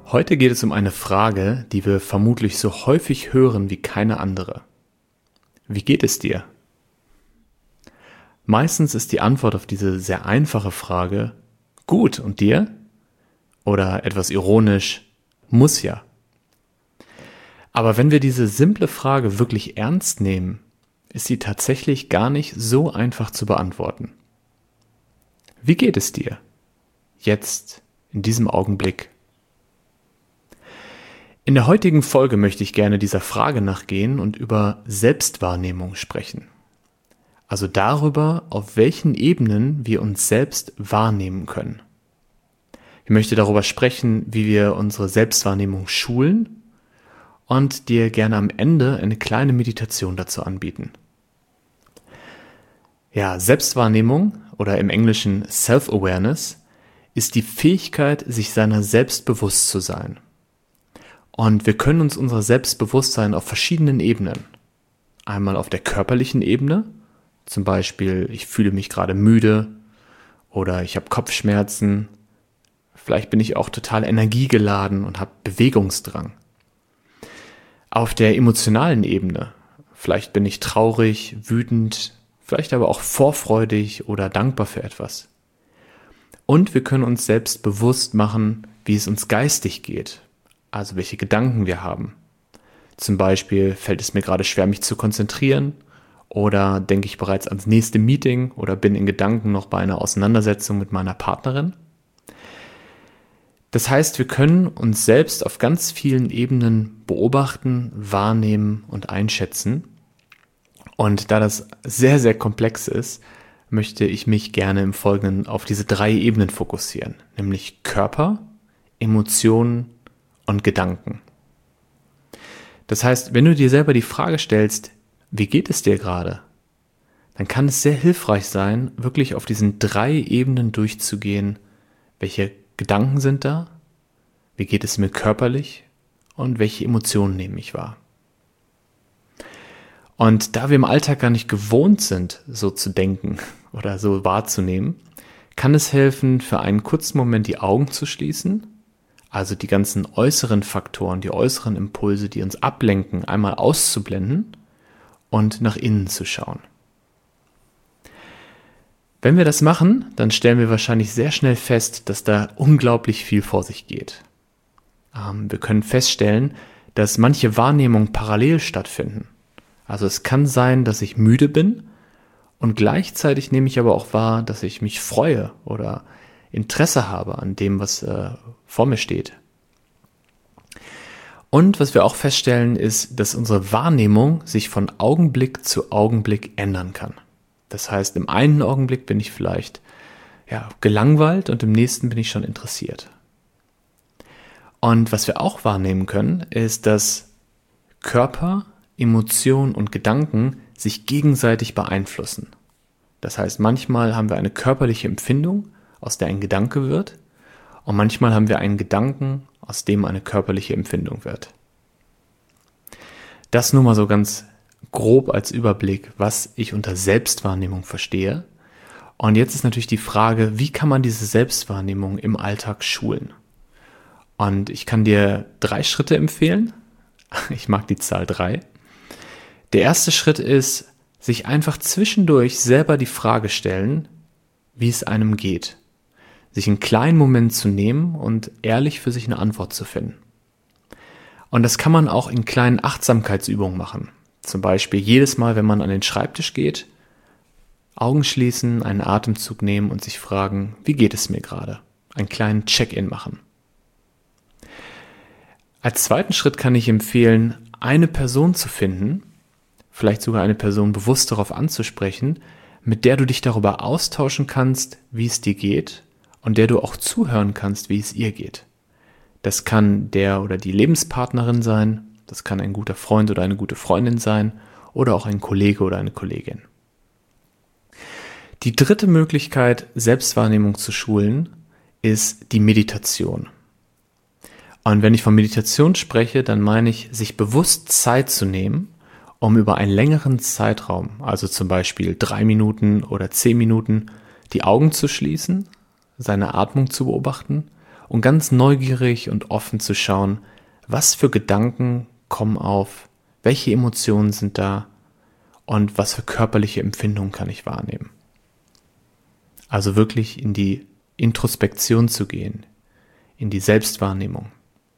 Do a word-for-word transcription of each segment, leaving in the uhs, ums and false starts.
Heute geht es um eine Frage, die wir vermutlich so häufig hören wie keine andere. Wie geht es dir? Meistens ist die Antwort auf diese sehr einfache Frage gut, und dir? Oder etwas ironisch, muss ja. Aber wenn wir diese simple Frage wirklich ernst nehmen, ist sie tatsächlich gar nicht so einfach zu beantworten. Wie geht es dir? Jetzt, in diesem Augenblick. In der heutigen Folge möchte ich gerne dieser Frage nachgehen und über Selbstwahrnehmung sprechen. Also darüber, auf welchen Ebenen wir uns selbst wahrnehmen können. Ich möchte darüber sprechen, wie wir unsere Selbstwahrnehmung schulen und dir gerne am Ende eine kleine Meditation dazu anbieten. Ja, Selbstwahrnehmung oder im Englischen Self-Awareness ist die Fähigkeit, sich seiner selbst bewusst zu sein. Und wir können uns unser Selbstbewusstsein auf verschiedenen Ebenen. Einmal auf der körperlichen Ebene, zum Beispiel ich fühle mich gerade müde oder ich habe Kopfschmerzen. Vielleicht bin ich auch total energiegeladen und habe Bewegungsdrang. Auf der emotionalen Ebene, vielleicht bin ich traurig, wütend, vielleicht aber auch vorfreudig oder dankbar für etwas. Und wir können uns selbst bewusst machen, wie es uns geistig geht. Also welche Gedanken wir haben. Zum Beispiel fällt es mir gerade schwer, mich zu konzentrieren, oder denke ich bereits ans nächste Meeting oder bin in Gedanken noch bei einer Auseinandersetzung mit meiner Partnerin. Das heißt, wir können uns selbst auf ganz vielen Ebenen beobachten, wahrnehmen und einschätzen. Und da das sehr, sehr komplex ist, möchte ich mich gerne im Folgenden auf diese drei Ebenen fokussieren, nämlich Körper, Emotionen und Gedanken. Das heißt, wenn du dir selber die Frage stellst, wie geht es dir gerade, dann kann es sehr hilfreich sein, wirklich auf diesen drei Ebenen durchzugehen, welche Gedanken sind da, wie geht es mir körperlich und welche Emotionen nehme ich wahr. Und da wir im Alltag gar nicht gewohnt sind, so zu denken oder so wahrzunehmen, kann es helfen, für einen kurzen Moment die Augen zu schließen, also die ganzen äußeren Faktoren, die äußeren Impulse, die uns ablenken, einmal auszublenden und nach innen zu schauen. Wenn wir das machen, dann stellen wir wahrscheinlich sehr schnell fest, dass da unglaublich viel vor sich geht. Ähm, wir können feststellen, dass manche Wahrnehmungen parallel stattfinden. Also es kann sein, dass ich müde bin und gleichzeitig nehme ich aber auch wahr, dass ich mich freue oder Interesse habe an dem, was äh, vor mir steht. Und was wir auch feststellen, ist, dass unsere Wahrnehmung sich von Augenblick zu Augenblick ändern kann. Das heißt, im einen Augenblick bin ich vielleicht ja, gelangweilt und im nächsten bin ich schon interessiert. Und was wir auch wahrnehmen können, ist, dass Körper, Emotionen und Gedanken sich gegenseitig beeinflussen. Das heißt, manchmal haben wir eine körperliche Empfindung, aus der ein Gedanke wird, und manchmal haben wir einen Gedanken, aus dem eine körperliche Empfindung wird. Das nur mal so ganz grob als Überblick, was ich unter Selbstwahrnehmung verstehe. Und jetzt ist natürlich die Frage, wie kann man diese Selbstwahrnehmung im Alltag schulen? Und ich kann dir drei Schritte empfehlen. Ich mag die Zahl drei. Der erste Schritt ist, sich einfach zwischendurch selber die Frage stellen, wie es einem geht. Sich einen kleinen Moment zu nehmen und ehrlich für sich eine Antwort zu finden. Und das kann man auch in kleinen Achtsamkeitsübungen machen. Zum Beispiel jedes Mal, wenn man an den Schreibtisch geht, Augen schließen, einen Atemzug nehmen und sich fragen, wie geht es mir gerade? Einen kleinen Check-in machen. Als zweiten Schritt kann ich empfehlen, eine Person zu finden, vielleicht sogar eine Person bewusst darauf anzusprechen, mit der du dich darüber austauschen kannst, wie es dir geht, und der du auch zuhören kannst, wie es ihr geht. Das kann der oder die Lebenspartnerin sein, das kann ein guter Freund oder eine gute Freundin sein oder auch ein Kollege oder eine Kollegin. Die dritte Möglichkeit, Selbstwahrnehmung zu schulen, ist die Meditation. Und wenn ich von Meditation spreche, dann meine ich, sich bewusst Zeit zu nehmen, um über einen längeren Zeitraum, also zum Beispiel drei Minuten oder zehn Minuten, die Augen zu schließen, seine Atmung zu beobachten und ganz neugierig und offen zu schauen, was für Gedanken kommen auf, welche Emotionen sind da und was für körperliche Empfindungen kann ich wahrnehmen. Also wirklich in die Introspektion zu gehen, in die Selbstwahrnehmung.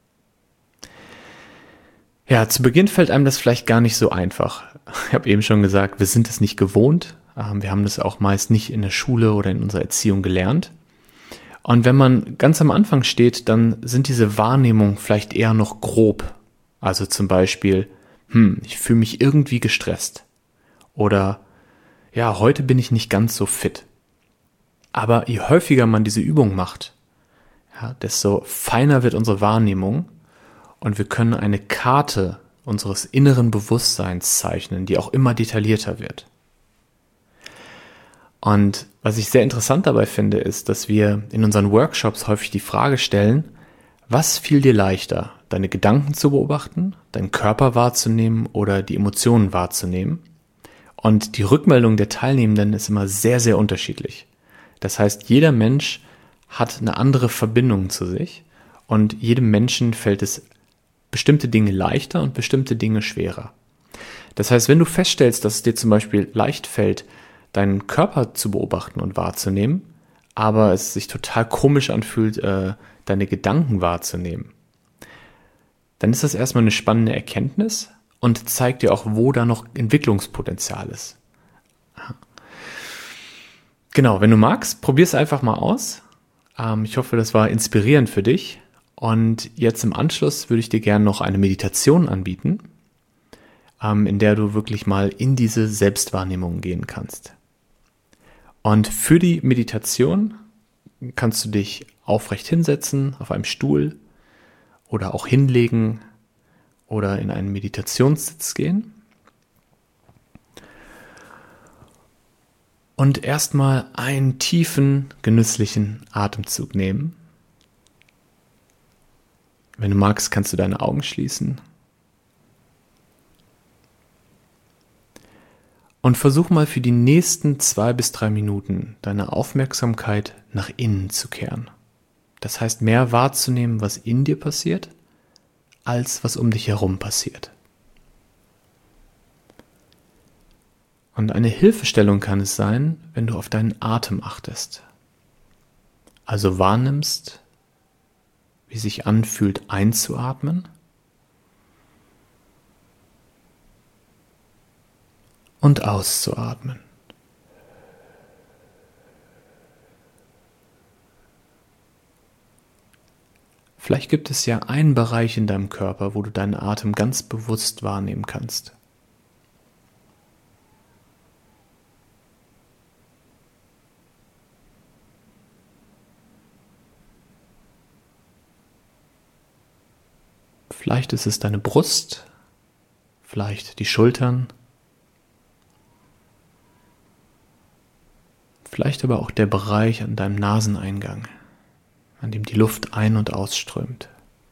Ja, zu Beginn fällt einem das vielleicht gar nicht so einfach. Ich habe eben schon gesagt, wir sind es nicht gewohnt. Wir haben das auch meist nicht in der Schule oder in unserer Erziehung gelernt. Und wenn man ganz am Anfang steht, dann sind diese Wahrnehmungen vielleicht eher noch grob. Also zum Beispiel, hm, ich fühle mich irgendwie gestresst. Oder, ja, heute bin ich nicht ganz so fit. Aber je häufiger man diese Übung macht, ja, desto feiner wird unsere Wahrnehmung und wir können eine Karte unseres inneren Bewusstseins zeichnen, die auch immer detaillierter wird. Und was ich sehr interessant dabei finde, ist, dass wir in unseren Workshops häufig die Frage stellen, was fiel dir leichter, deine Gedanken zu beobachten, deinen Körper wahrzunehmen oder die Emotionen wahrzunehmen? Und die Rückmeldung der Teilnehmenden ist immer sehr, sehr unterschiedlich. Das heißt, jeder Mensch hat eine andere Verbindung zu sich und jedem Menschen fällt es bestimmte Dinge leichter und bestimmte Dinge schwerer. Das heißt, wenn du feststellst, dass es dir zum Beispiel leicht fällt, deinen Körper zu beobachten und wahrzunehmen, aber es sich total komisch anfühlt, äh, deine Gedanken wahrzunehmen, dann ist das erstmal eine spannende Erkenntnis und zeigt dir auch, wo da noch Entwicklungspotenzial ist. Genau, wenn du magst, probier es einfach mal aus. Ähm, ich hoffe, das war inspirierend für dich. Und jetzt im Anschluss würde ich dir gerne noch eine Meditation anbieten, ähm, in der du wirklich mal in diese Selbstwahrnehmung gehen kannst. Und für die Meditation kannst du dich aufrecht hinsetzen, auf einem Stuhl oder auch hinlegen oder in einen Meditationssitz gehen. Und erstmal einen tiefen, genüsslichen Atemzug nehmen. Wenn du magst, kannst du deine Augen schließen. Und versuch mal für die nächsten zwei bis drei Minuten deine Aufmerksamkeit nach innen zu kehren. Das heißt, mehr wahrzunehmen, was in dir passiert, als was um dich herum passiert. Und eine Hilfestellung kann es sein, wenn du auf deinen Atem achtest. Also wahrnimmst, wie sich anfühlt, einzuatmen und auszuatmen. Vielleicht gibt es ja einen Bereich in deinem Körper, wo du deinen Atem ganz bewusst wahrnehmen kannst. Vielleicht ist es deine Brust, vielleicht die Schultern, vielleicht aber auch der Bereich an deinem Naseneingang, an dem die Luft ein- und ausströmt.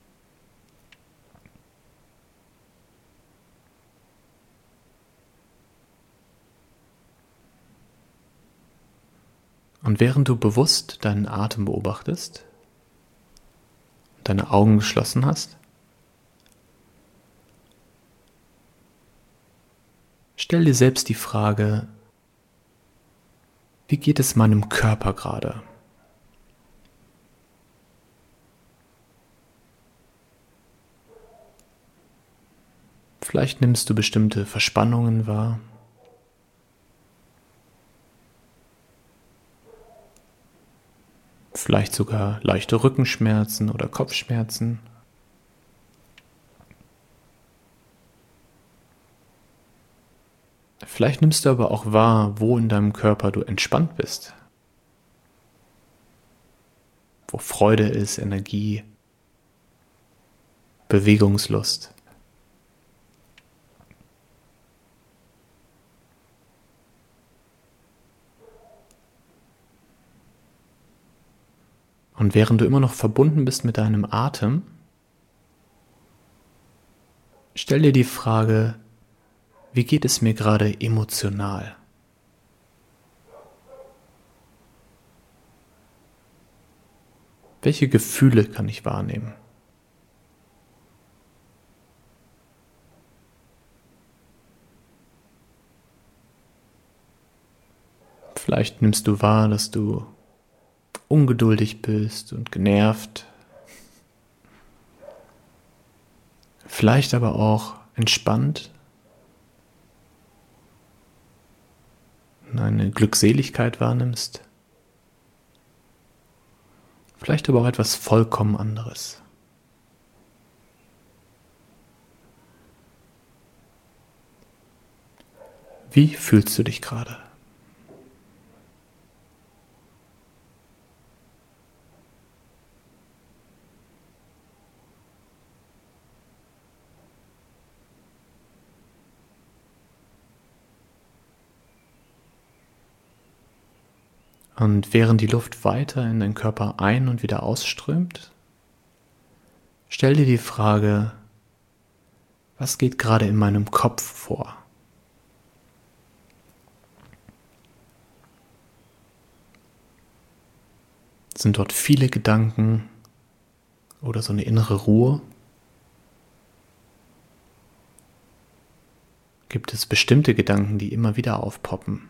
Und während du bewusst deinen Atem beobachtest, deine Augen geschlossen hast, stell dir selbst die Frage, wie geht es meinem Körper gerade? Vielleicht nimmst du bestimmte Verspannungen wahr. Vielleicht sogar leichte Rückenschmerzen oder Kopfschmerzen. Vielleicht nimmst du aber auch wahr, wo in deinem Körper du entspannt bist. Wo Freude ist, Energie, Bewegungslust. Und während du immer noch verbunden bist mit deinem Atem, stell dir die Frage, wie geht es mir gerade emotional? Welche Gefühle kann ich wahrnehmen? Vielleicht nimmst du wahr, dass du ungeduldig bist und genervt. Vielleicht aber auch entspannt. Und eine Glückseligkeit wahrnimmst. Vielleicht aber auch etwas vollkommen anderes. Wie fühlst du dich gerade? Und während die Luft weiter in deinen Körper ein- und wieder ausströmt, stell dir die Frage, was geht gerade in meinem Kopf vor? Sind dort viele Gedanken oder so eine innere Ruhe? Gibt es bestimmte Gedanken, die immer wieder aufpoppen?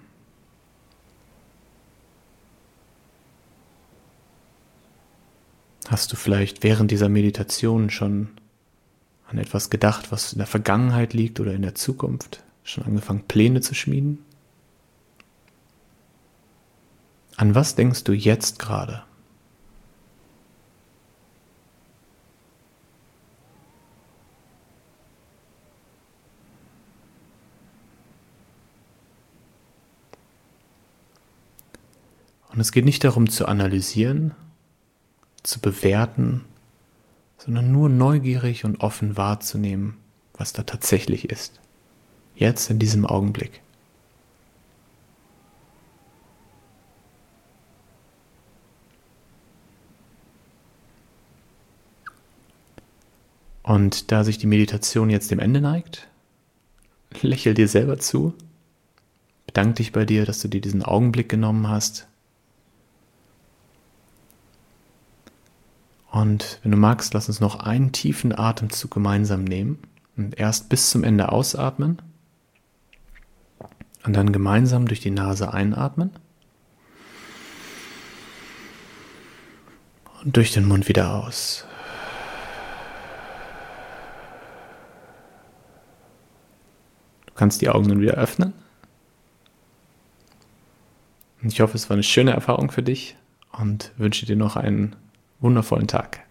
Hast du vielleicht während dieser Meditation schon an etwas gedacht, was in der Vergangenheit liegt oder in der Zukunft? Schon angefangen, Pläne zu schmieden? An was denkst du jetzt gerade? Und es geht nicht darum zu analysieren, zu bewerten, sondern nur neugierig und offen wahrzunehmen, was da tatsächlich ist. Jetzt in diesem Augenblick. Und da sich die Meditation jetzt dem Ende neigt, lächel dir selber zu, bedank dich bei dir, dass du dir diesen Augenblick genommen hast. Und wenn du magst, lass uns noch einen tiefen Atemzug gemeinsam nehmen und erst bis zum Ende ausatmen und dann gemeinsam durch die Nase einatmen und durch den Mund wieder aus. Du kannst die Augen nun wieder öffnen. Und ich hoffe, es war eine schöne Erfahrung für dich und wünsche dir noch einen wundervollen Tag.